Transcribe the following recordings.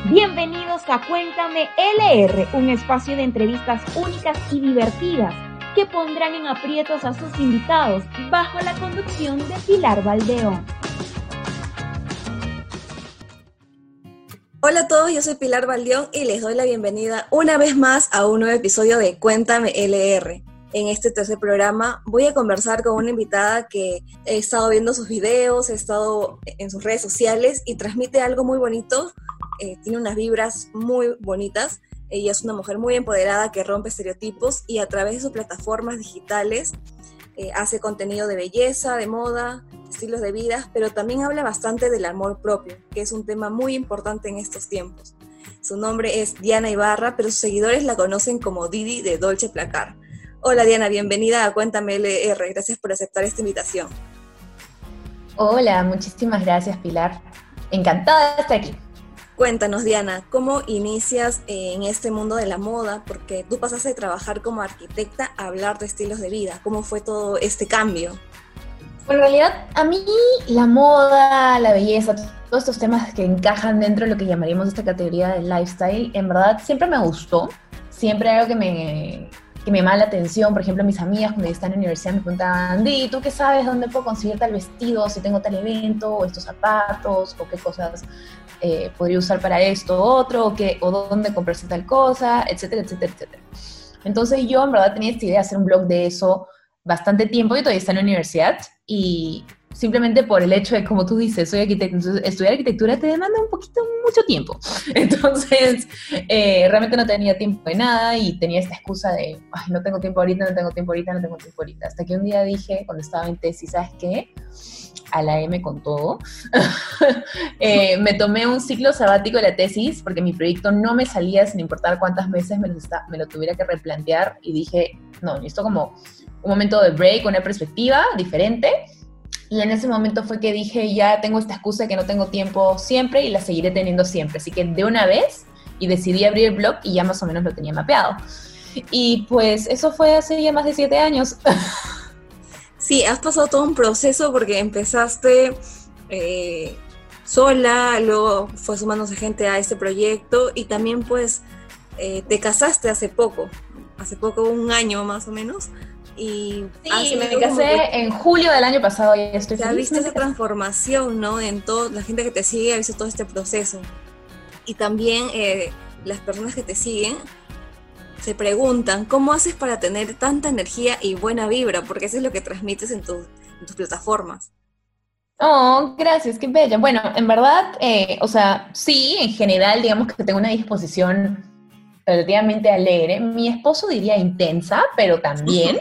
Bienvenidos a Cuéntame LR, un espacio de entrevistas únicas y divertidas que pondrán en aprietos a sus invitados bajo la conducción de Pilar Valdeón. Hola a todos, yo soy Pilar Valdeón y les doy la bienvenida una vez más a un nuevo episodio de Cuéntame LR. En este tercer programa voy a conversar con una invitada que he estado viendo sus videos, he estado en sus redes sociales y transmite algo muy bonito. Tiene unas vibras muy bonitas. Ella es una mujer muy empoderada que rompe estereotipos y a través de sus plataformas digitales hace contenido de belleza, de moda, estilos de vida, pero también habla bastante del amor propio, que es un tema muy importante en estos tiempos. Su nombre es Diana Ibarra, pero sus seguidores la conocen como Didi de Dolce Placar. Hola Diana, bienvenida a Cuéntame LR. Gracias por aceptar esta invitación. Hola, muchísimas gracias Pilar. Encantada de estar aquí. Cuéntanos, Diana, ¿cómo inicias en este mundo de la moda? Porque tú pasaste de trabajar como arquitecta a hablar de estilos de vida. ¿Cómo fue todo este cambio? Bueno, en realidad, a mí la moda, la belleza, todos estos temas que encajan dentro de lo que llamaríamos esta categoría de lifestyle, en verdad siempre me gustó. Siempre algo que me llama la atención. Por ejemplo, mis amigas cuando yo estaba en la universidad me preguntaban, Di, ¿tú qué sabes dónde puedo conseguir tal vestido? Si tengo tal evento, o estos zapatos, o qué cosas podría usar para esto o otro, o dónde comprarse tal cosa, etcétera, etcétera, etcétera. Entonces yo en verdad tenía esta idea de hacer un blog de eso bastante tiempo. Yo todavía estaba en la universidad y simplemente por el hecho de, como tú dices, soy arquitecta, entonces estudiar arquitectura te demanda mucho tiempo. Entonces, realmente no tenía tiempo de nada y tenía esta excusa de, ay, no tengo tiempo ahorita. Hasta que un día dije, cuando estaba en tesis, ¿sabes qué? A la M con todo. Me tomé un ciclo sabático de la tesis porque mi proyecto no me salía sin importar cuántas veces me lo tuviera que replantear y dije, no, necesito como un momento de break, una perspectiva diferente. Y en ese momento fue que dije, ya tengo esta excusa de que no tengo tiempo siempre y la seguiré teniendo siempre. Así que de una vez, y decidí abrir el blog y ya más o menos lo tenía mapeado. Y pues eso fue hace ya más de 7 años. Sí, has pasado todo un proceso porque empezaste sola, luego fue sumándose gente a este proyecto y también pues te casaste hace poco, un año más o menos. Y sí, me casé en julio del año pasado y estoy feliz. Ya viste esa transformación, ¿no? En toda la gente que te sigue, ha visto todo este proceso. Y también las personas que te siguen se preguntan, ¿cómo haces para tener tanta energía y buena vibra? Porque eso es lo que transmites en tus plataformas. Oh, gracias, qué bella. Bueno, en verdad, sí, en general, digamos que tengo una disposición relativamente alegre. Mi esposo diría intensa, pero también.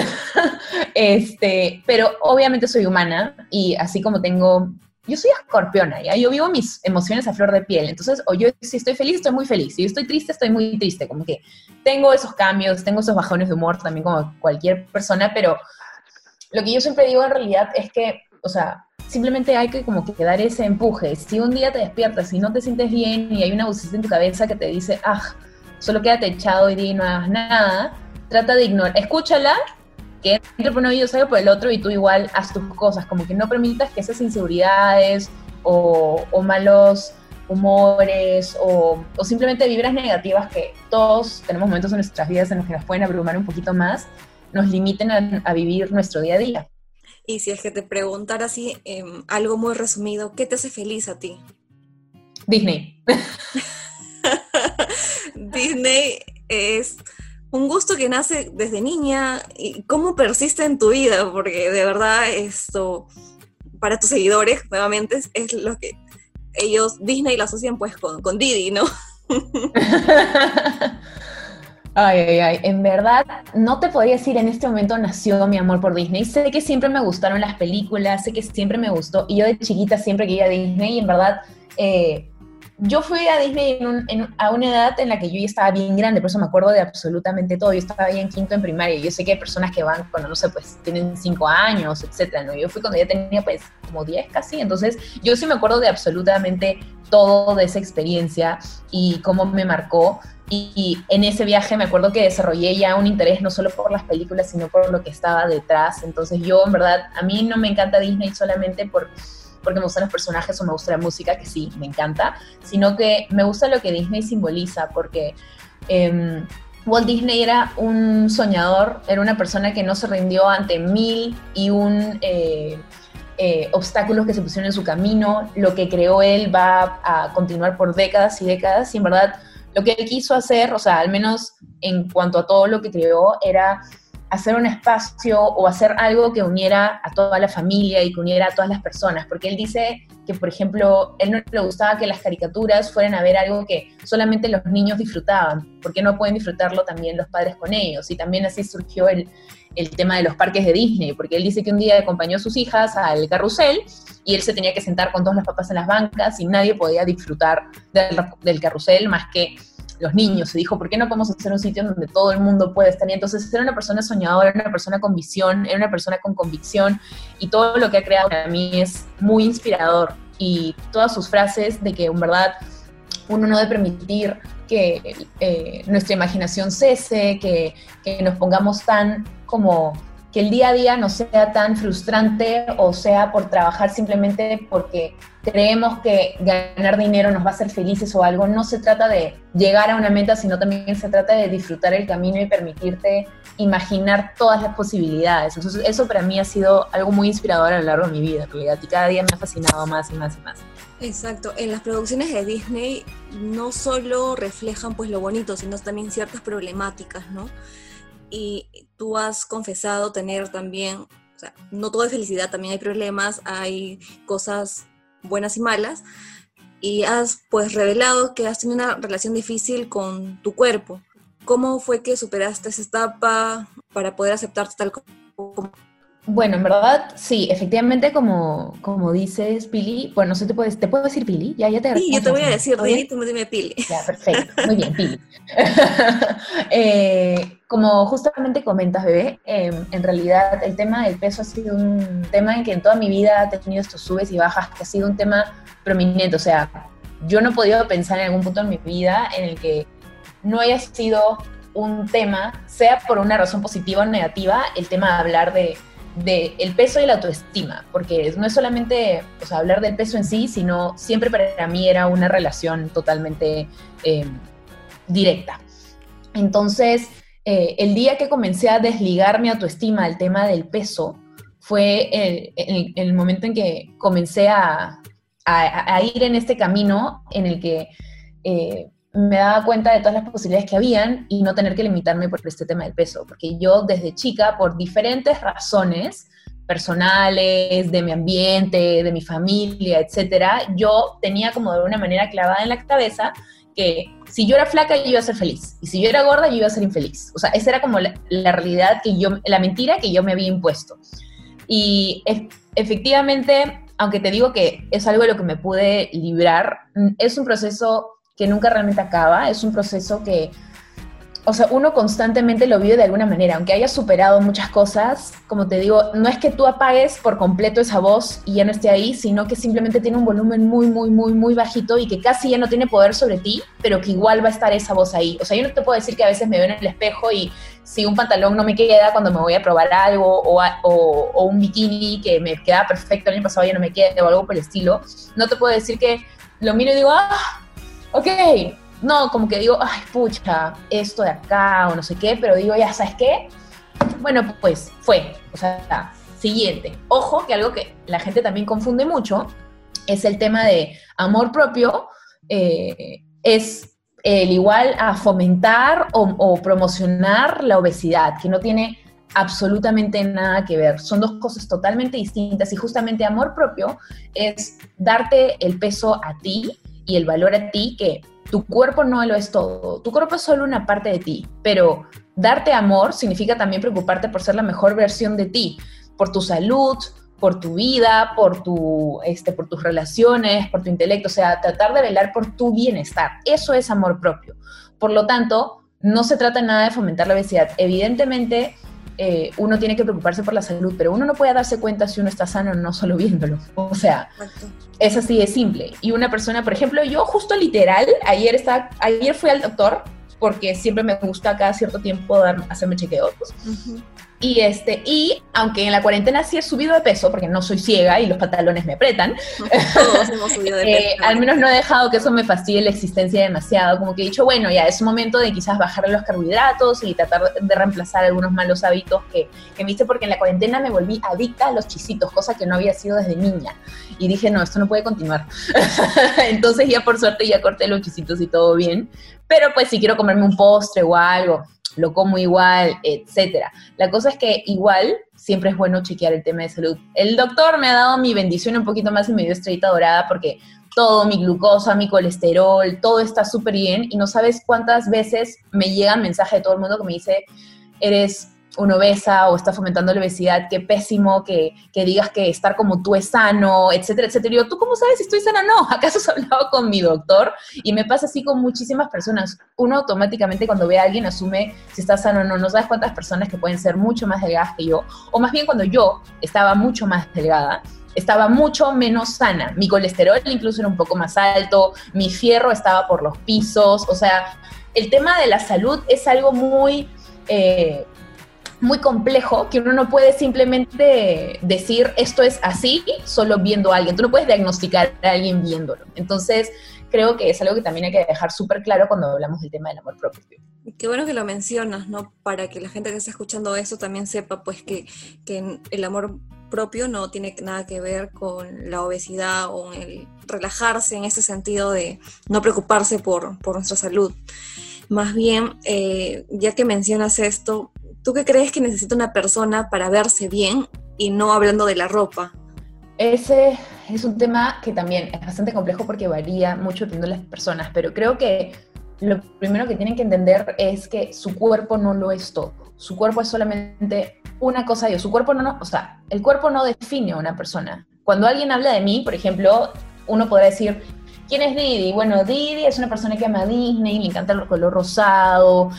Pero obviamente soy humana y así como yo soy escorpiona, ¿ya? Yo vivo mis emociones a flor de piel. Entonces, si estoy feliz, estoy muy feliz. Si estoy triste, estoy muy triste. Como que tengo esos cambios, tengo esos bajones de humor también como cualquier persona, pero lo que yo siempre digo en realidad es que, simplemente hay que como que dar ese empuje. Si un día te despiertas y no te sientes bien y hay una vocecita en tu cabeza que te dice, solo quédate echado y no hagas nada, trata de ignorar, escúchala, que entre por un oído, salga por el otro y tú igual haz tus cosas, como que no permitas que esas inseguridades o malos humores o simplemente vibras negativas, que todos tenemos momentos en nuestras vidas en los que nos pueden abrumar un poquito más, nos limiten a vivir nuestro día a día. Y si es que te preguntara así, algo muy resumido, ¿qué te hace feliz a ti? Disney. Disney es un gusto que nace desde niña. ¿Y cómo persiste en tu vida? Porque de verdad esto, para tus seguidores, nuevamente, es lo que ellos, Disney, lo asocian pues con Didi, ¿no? Ay, en verdad, no te podría decir en este momento nació mi amor por Disney. Sé que siempre me gustaron las películas, sé que siempre me gustó, y yo de chiquita siempre quería Disney, y en verdad, yo fui a Disney a una edad en la que yo ya estaba bien grande, por eso me acuerdo de absolutamente todo. Yo estaba ahí en quinto en primaria, y yo sé que hay personas que van cuando, no sé, pues tienen 5 años, etcétera, ¿no? Yo fui cuando ya tenía pues como 10 casi, entonces yo sí me acuerdo de absolutamente todo de esa experiencia y cómo me marcó. Y en ese viaje me acuerdo que desarrollé ya un interés no solo por las películas, sino por lo que estaba detrás. Entonces yo, en verdad, a mí no me encanta Disney solamente por porque me gustan los personajes o me gusta la música, que sí, me encanta, sino que me gusta lo que Disney simboliza, porque Walt Disney era un soñador, era una persona que no se rindió ante mil y un obstáculos que se pusieron en su camino. Lo que creó él va a continuar por décadas y décadas, y en verdad lo que él quiso hacer, o sea, al menos en cuanto a todo lo que creó, era hacer un espacio o hacer algo que uniera a toda la familia y que uniera a todas las personas, porque él dice que, por ejemplo, él no le gustaba que las caricaturas fueran a ver algo que solamente los niños disfrutaban, porque no pueden disfrutarlo también los padres con ellos, y también así surgió el tema de los parques de Disney, porque él dice que un día acompañó a sus hijas al carrusel y él se tenía que sentar con todos los papás en las bancas y nadie podía disfrutar del carrusel más que los niños. Se dijo, ¿por qué no podemos hacer un sitio donde todo el mundo pueda estar? Y entonces era una persona soñadora, era una persona con visión, era una persona con convicción, y todo lo que ha creado para mí es muy inspirador, y todas sus frases de que en verdad uno no debe permitir que nuestra imaginación cese, que nos pongamos tan como que el día a día no sea tan frustrante o sea por trabajar simplemente porque creemos que ganar dinero nos va a hacer felices o algo. No se trata de llegar a una meta, sino también se trata de disfrutar el camino y permitirte imaginar todas las posibilidades. Entonces eso para mí ha sido algo muy inspirador a lo largo de mi vida, en realidad, y cada día me ha fascinado más y más y más. Exacto, en las producciones de Disney no solo reflejan pues lo bonito, sino también ciertas problemáticas, ¿no? Y tú has confesado tener también, o sea, no todo es felicidad, también hay problemas, hay cosas buenas y malas, y has pues revelado que has tenido una relación difícil con tu cuerpo. ¿Cómo fue que superaste esa etapa para poder aceptarte tal como? Bueno, en verdad, sí, efectivamente, como dices, Pili, bueno, no sé, ¿te puedo decir Pili? Ya te Sí, yo te voy a decir Pili, tú me dime Pili. Ya, perfecto, muy bien, Pili. Como justamente comentas, bebé, en realidad el tema del peso ha sido un tema en que en toda mi vida ha tenido estos subes y bajas, que ha sido un tema prominente. O sea, yo no he podido pensar en algún punto en mi vida en el que no haya sido un tema, sea por una razón positiva o negativa, el tema de hablar de el peso y la autoestima, porque no es solamente, o sea, hablar del peso en sí, sino siempre para mí era una relación totalmente directa. Entonces, el día que comencé a desligar mi autoestima del tema del peso fue el momento en que comencé a ir en este camino en el que me daba cuenta de todas las posibilidades que habían y no tener que limitarme por este tema del peso, porque yo desde chica, por diferentes razones personales, de mi ambiente, de mi familia, etcétera, yo tenía como de alguna manera clavada en la cabeza que si yo era flaca yo iba a ser feliz, y si yo era gorda yo iba a ser infeliz. O sea, esa era como la realidad la mentira que yo me había impuesto. Y efectivamente, aunque te digo que es algo de lo que me pude librar, es un proceso que nunca realmente acaba, es un proceso que, o sea, uno constantemente lo vive de alguna manera, aunque hayas superado muchas cosas, como te digo, no es que tú apagues por completo esa voz y ya no esté ahí, sino que simplemente tiene un volumen muy, muy, muy, muy bajito y que casi ya no tiene poder sobre ti, pero que igual va a estar esa voz ahí. O sea, yo no te puedo decir que a veces me veo en el espejo y si un pantalón no me queda cuando me voy a probar algo o un bikini que me queda perfecto el año pasado ya no me queda o algo por el estilo, no te puedo decir que lo miro y digo, ok, no, como que digo, ay, pucha, esto de acá o no sé qué, pero digo, ya, ¿sabes qué? Bueno, pues fue, o sea, siguiente. Ojo, que algo que la gente también confunde mucho es el tema de amor propio, es el igual a fomentar o promocionar la obesidad, que no tiene absolutamente nada que ver. Son dos cosas totalmente distintas, y justamente amor propio es darte el peso a ti y el valor a ti, que tu cuerpo no lo es todo. Tu cuerpo es solo una parte de ti, pero darte amor significa también preocuparte por ser la mejor versión de ti, por tu salud, por tu vida, por tus relaciones, por tu intelecto, o sea, tratar de velar por tu bienestar. Eso es amor propio. Por lo tanto, no se trata nada de fomentar la obesidad. Evidentemente, uno tiene que preocuparse por la salud, pero uno no puede darse cuenta si uno está sano o no solo viéndolo. O sea, es así de simple. Y una persona, por ejemplo, yo justo literal, ayer fui al doctor, porque siempre me gusta cada cierto tiempo hacerme chequeos. Uh-huh. Y aunque en la cuarentena sí he subido de peso, porque no soy ciega y los pantalones me apretan, todos hemos subido de peso. al menos no he dejado que eso me fastidie la existencia demasiado, como que he dicho, bueno, ya es momento de quizás bajarle los carbohidratos y tratar de reemplazar algunos malos hábitos que me hice, porque en la cuarentena me volví adicta a los chisitos, cosa que no había sido desde niña, y dije, no, esto no puede continuar. Entonces ya por suerte ya corté los chisitos y todo bien, pero pues si quiero comerme un postre o algo, lo como igual, etcétera. La cosa es que igual siempre es bueno chequear el tema de salud. El doctor me ha dado mi bendición un poquito más y me dio estrellita dorada porque todo, mi glucosa, mi colesterol, todo está súper bien, y no sabes cuántas veces me llegan mensajes de todo el mundo que me dice, eres una obesa o está fomentando la obesidad, qué pésimo que digas que estar como tú es sano, etcétera, etcétera. Y yo, ¿tú cómo sabes si estoy sana o no? ¿Acaso has hablado con mi doctor? Y me pasa así con muchísimas personas. Uno automáticamente cuando ve a alguien asume si está sano o no. No sabes cuántas personas que pueden ser mucho más delgadas que yo, o más bien cuando yo estaba mucho más delgada, estaba mucho menos sana. Mi colesterol incluso era un poco más alto, mi fierro estaba por los pisos. O sea, el tema de la salud es algo muy complejo, que uno no puede simplemente decir esto es así solo viendo a alguien. Tú no puedes diagnosticar a alguien viéndolo. Entonces, creo que es algo que también hay que dejar súper claro cuando hablamos del tema del amor propio. Qué bueno que lo mencionas, ¿no? Para que la gente que está escuchando eso también sepa, pues, que el amor propio no tiene nada que ver con la obesidad o el relajarse en ese sentido de no preocuparse por nuestra salud. Más bien, ya que mencionas esto, ¿tú qué crees que necesita una persona para verse bien, y no hablando de la ropa? Ese es un tema que también es bastante complejo porque varía mucho dependiendo de las personas, pero creo que lo primero que tienen que entender es que su cuerpo no lo es todo. Su cuerpo es solamente una cosa. Su cuerpo o sea, el cuerpo no define a una persona. Cuando alguien habla de mí, por ejemplo, uno podrá decir, ¿quién es Didi? Bueno, Didi es una persona que ama Disney, le encanta el color rosado,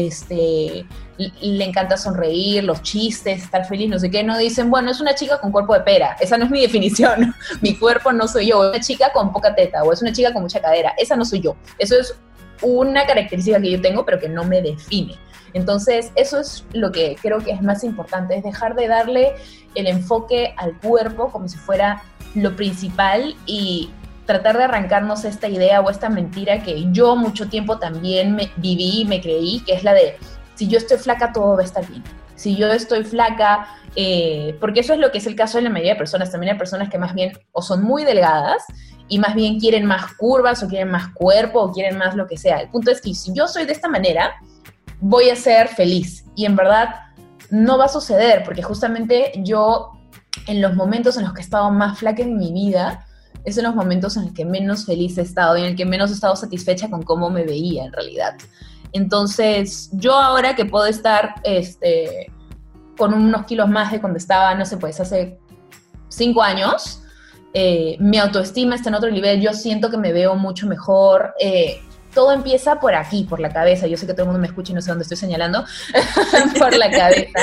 le encanta sonreír, los chistes, estar feliz, no sé qué. No dicen, bueno, es una chica con cuerpo de pera. Esa no es mi definición. Mi cuerpo no soy yo. Es una chica con poca teta o es una chica con mucha cadera. Esa no soy yo. Eso es una característica que yo tengo, pero que no me define. Entonces, eso es lo que creo que es más importante, es dejar de darle el enfoque al cuerpo como si fuera lo principal y tratar de arrancarnos esta idea o esta mentira que yo mucho tiempo también viví y me creí, que es la de, si yo estoy flaca, todo va a estar bien. Si yo estoy flaca, porque eso es lo que es el caso de la mayoría de personas. También hay personas que más bien o son muy delgadas y más bien quieren más curvas o quieren más cuerpo o quieren más lo que sea. El punto es que si yo soy de esta manera, voy a ser feliz. Y en verdad no va a suceder, porque justamente yo, en los momentos en los que he estado más flaca en mi vida, es en los momentos en los que menos feliz he estado y en el que menos he estado satisfecha con cómo me veía en realidad. Entonces, yo ahora que puedo estar con unos kilos más de cuando estaba, no sé, pues hace 5 años, mi autoestima está en otro nivel, yo siento que me veo mucho mejor. Todo empieza por aquí, por la cabeza. Yo sé que todo el mundo me escucha y no sé dónde estoy señalando. Por la cabeza.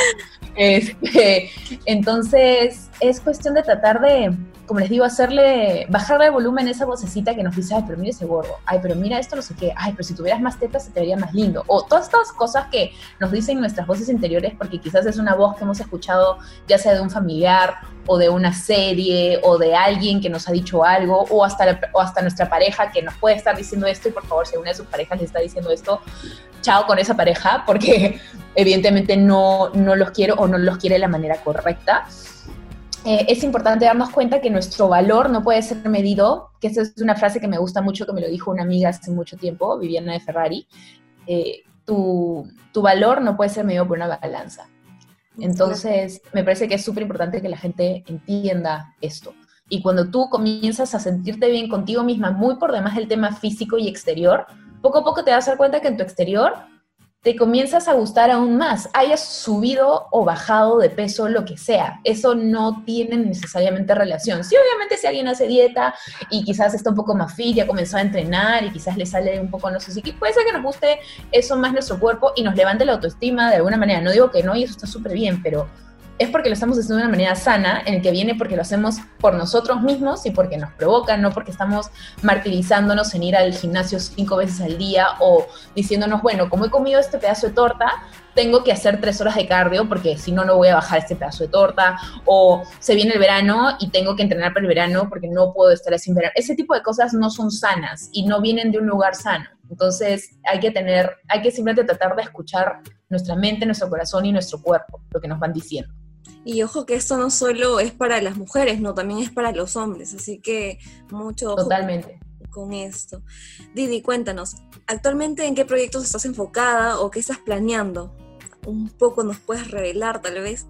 Entonces, es cuestión de tratar de, como les digo, bajarle el volumen a esa vocecita que nos dice, ay, pero mira ese gordo, ay, pero mira esto, no sé qué, ay, pero si tuvieras más tetas se te vería más lindo. O todas estas cosas que nos dicen nuestras voces interiores, porque quizás es una voz que hemos escuchado ya sea de un familiar o de una serie o de alguien que nos ha dicho algo, o hasta nuestra pareja que nos puede estar diciendo esto, y por favor, si una de sus parejas le está diciendo esto, chao con esa pareja, porque evidentemente no los quiero o no los quiere de la manera correcta. Es importante darnos cuenta que nuestro valor no puede ser medido, que esa es una frase que me gusta mucho, que me lo dijo una amiga hace mucho tiempo, Viviana de Ferrari. Tu valor no puede ser medido por una balanza. Entonces, me parece que es súper importante que la gente entienda esto. Y cuando tú comienzas a sentirte bien contigo misma, muy por demás del tema físico y exterior, poco a poco te vas a dar cuenta que en tu exterior te comienzas a gustar aún más, hayas subido o bajado de peso, lo que sea. Eso no tiene necesariamente relación. Sí, obviamente si alguien hace dieta y quizás está un poco más fit, ya comenzó a entrenar y quizás le sale un poco, no sé si, puede ser que nos guste eso más nuestro cuerpo y nos levante la autoestima de alguna manera. No digo que no, y eso está súper bien, pero es porque lo estamos haciendo de una manera sana, en el que viene porque lo hacemos por nosotros mismos y porque nos provoca, no porque estamos martirizándonos en ir al gimnasio 5 veces al día o diciéndonos, bueno, como he comido este pedazo de torta, tengo que hacer 3 horas de cardio porque si no, no voy a bajar este pedazo de torta, o se viene el verano y tengo que entrenar para el verano porque no puedo estar así en verano. Ese tipo de cosas no son sanas y no vienen de un lugar sano. Entonces hay que simplemente tratar de escuchar nuestra mente, nuestro corazón y nuestro cuerpo, lo que nos van diciendo. Y ojo que esto no solo es para las mujeres, no, también es para los hombres, así que mucho ojo. Totalmente. Con esto. Didi, cuéntanos, ¿actualmente en qué proyectos estás enfocada o qué estás planeando? Un poco nos puedes revelar, tal vez.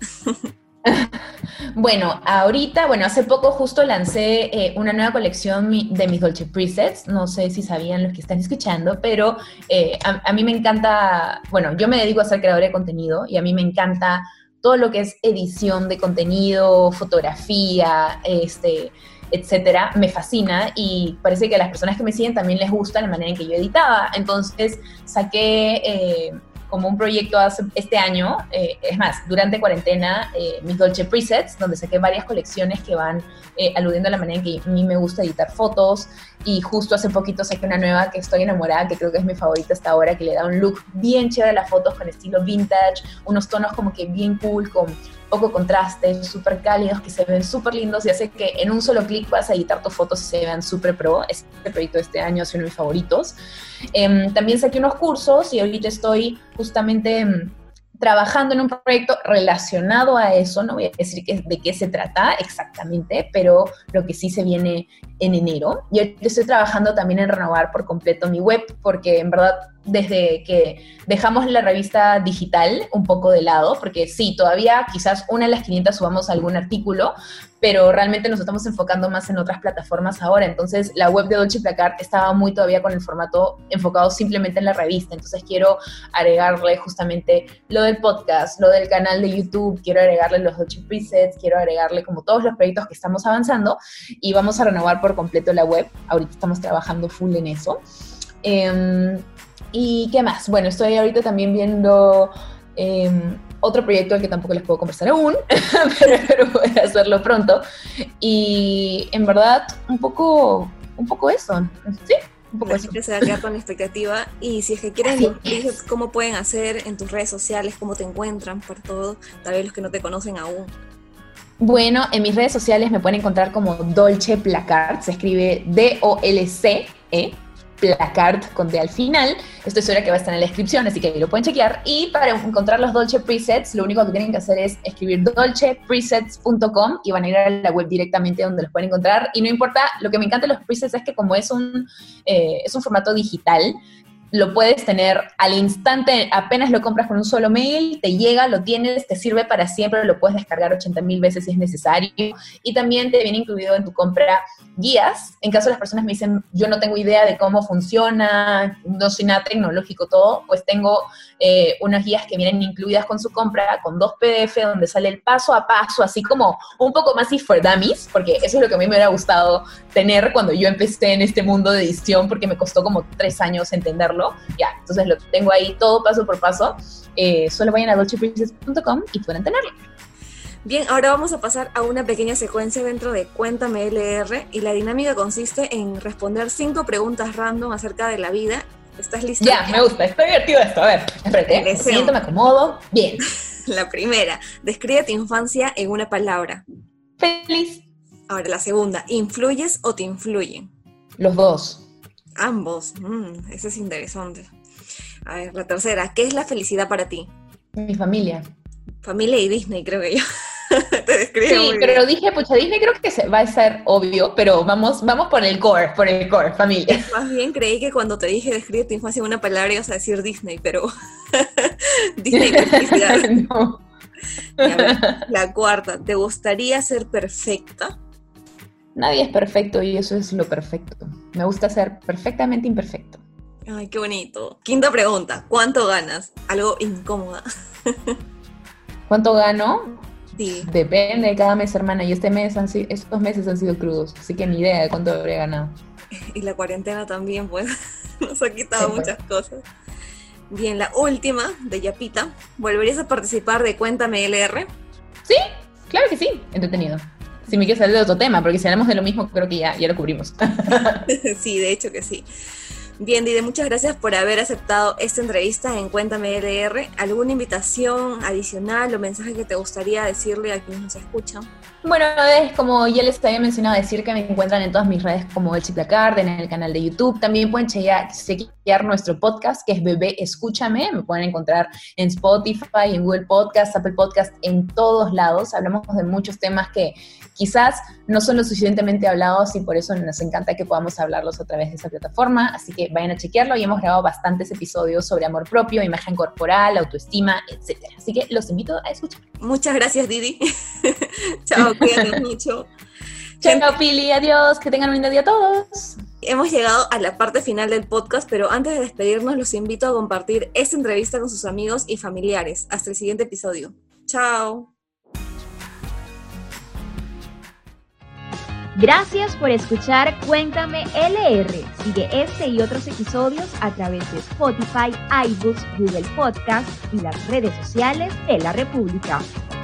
Bueno, hace poco justo lancé una nueva colección de mis Dolce Presets. No sé si sabían los que están escuchando, pero a mí me encanta, bueno, yo me dedico a ser creadora de contenido y a mí me encanta todo lo que es edición de contenido, fotografía, etcétera, me fascina y parece que a las personas que me siguen también les gusta la manera en que yo editaba. Entonces saqué como un proyecto este año, es más, durante cuarentena, mis Dolce Presets, donde saqué varias colecciones que van aludiendo a la manera en que a mí me gusta editar fotos, y justo hace poquito saqué una nueva que estoy enamorada, que creo que es mi favorita hasta ahora, que le da un look bien chévere a las fotos con estilo vintage, unos tonos como que bien cool, con poco contraste, súper cálidos, que se ven súper lindos y hace que en un solo clic vas a editar tus fotos y se vean súper pro. Este proyecto de este año es uno de mis favoritos. También saqué unos cursos y ahorita estoy justamente trabajando en un proyecto relacionado a eso. No voy a decir de qué se trata exactamente, pero lo que sí se viene en enero. Y ahorita estoy trabajando también en renovar por completo mi web, porque en verdad desde que dejamos la revista digital un poco de lado, porque sí, todavía quizás una de las 500 subamos algún artículo, pero realmente nos estamos enfocando más en otras plataformas ahora. Entonces la web de Dolce Placard estaba muy todavía con el formato enfocado simplemente en la revista. Entonces quiero agregarle justamente lo del podcast, lo del canal de YouTube, quiero agregarle los Dolce Presets, quiero agregarle como todos los proyectos que estamos avanzando y vamos a renovar por completo la web. Ahorita estamos trabajando full en eso. ¿Y qué más? Bueno, estoy ahorita también viendo otro proyecto del que tampoco les puedo conversar aún, pero voy a hacerlo pronto. Y en verdad, un poco eso. ¿Sí? Un poco la eso. gente se va a quedar con la expectativa. Y si es que quieren, dices cómo pueden hacer en tus redes sociales, cómo te encuentran, por todo, tal vez los que no te conocen aún. Bueno, en mis redes sociales me pueden encontrar como Dolce Placard, se escribe D-O-L-C-E, Placard con D al final. Estoy segura que va a estar en la descripción, así que ahí lo pueden chequear. Y para encontrar los Dolce Presets, lo único que tienen que hacer es escribir dolcepresets.com y van a ir a la web directamente donde los pueden encontrar. Y no importa, lo que me encanta de los presets es que como es un formato digital, lo puedes tener al instante, apenas lo compras con un solo mail, te llega, lo tienes, te sirve para siempre, lo puedes descargar 80,000 veces si es necesario, y también te viene incluido en tu compra guías, en caso las personas me dicen, yo no tengo idea de cómo funciona, no soy nada tecnológico todo, pues tengo unas guías que vienen incluidas con su compra, con 2 PDF, donde sale el paso a paso, así como un poco más y for dummies, porque eso es lo que a mí me hubiera gustado tener cuando yo empecé en este mundo de edición, porque me costó como 3 años entenderlo. Ya, entonces lo tengo ahí todo paso por paso. Solo vayan a dolcepresets.com y pueden tenerlo. Bien, ahora vamos a pasar a una pequeña secuencia dentro de Cuéntame LR, y la dinámica consiste en responder 5 preguntas random acerca de la vida. ¿Estás lista? Ya, me gusta, está divertido esto. A ver, espérate, me siento, me acomodo. Bien. La primera, describe tu infancia en una palabra. Feliz. Ahora, la segunda, ¿influyes o te influyen? Los dos. Ambos, eso es interesante. A ver, la tercera, ¿qué es la felicidad para ti? Mi familia. Familia y Disney, creo que yo. Te describo Sí, muy pero bien. dije, pucha, Disney creo que va a ser obvio, pero vamos por el core, familia. Más bien creí que cuando te dije describe tu infancia en una palabra ibas a decir Disney, pero Disney con felicidad. No. Y a ver, la cuarta, ¿te gustaría ser perfecta? Nadie es perfecto y eso es lo perfecto. Me gusta ser perfectamente imperfecto. Ay, qué bonito. Quinta pregunta, ¿cuánto ganas? Algo incómoda. ¿Cuánto gano? Sí. Depende de cada mes, hermana. Y estos meses han sido crudos, así que ni idea de cuánto habría ganado. Y la cuarentena también, pues, nos ha quitado Sí, pues. muchas cosas. Bien, la última, de Yapita. ¿Volverías a participar de Cuéntame LR? Sí, claro que sí. Entretenido. Si me quieres salir de otro tema, porque si hablamos de lo mismo, creo que ya lo cubrimos. Sí, de hecho que sí. Bien, Didi, muchas gracias por haber aceptado esta entrevista en Cuéntame LR. ¿Alguna invitación adicional o mensaje que te gustaría decirle a quienes nos escuchan? Bueno, es como ya les había mencionado, decir que me encuentran en todas mis redes como Elsie Placard, en el canal de YouTube. También pueden chequear nuestro podcast, que es Bebé Escúchame. Me pueden encontrar en Spotify, en Google Podcast, Apple Podcast, en todos lados. Hablamos de muchos temas que quizás no son lo suficientemente hablados y por eso nos encanta que podamos hablarlos a través de esa plataforma. Así que vayan a chequearlo y hemos grabado bastantes episodios sobre amor propio, imagen corporal, autoestima, etc. Así que los invito a escuchar. Muchas gracias, Didi. Chao, cuídate mucho. Chao, Pili, adiós, que tengan un lindo día a todos. Hemos llegado a la parte final del podcast, pero antes de despedirnos los invito a compartir esta entrevista con sus amigos y familiares. Hasta el siguiente episodio. Chao. Gracias por escuchar Cuéntame LR. Sigue este y otros episodios a través de Spotify, iBooks, Google Podcast y las redes sociales de la República.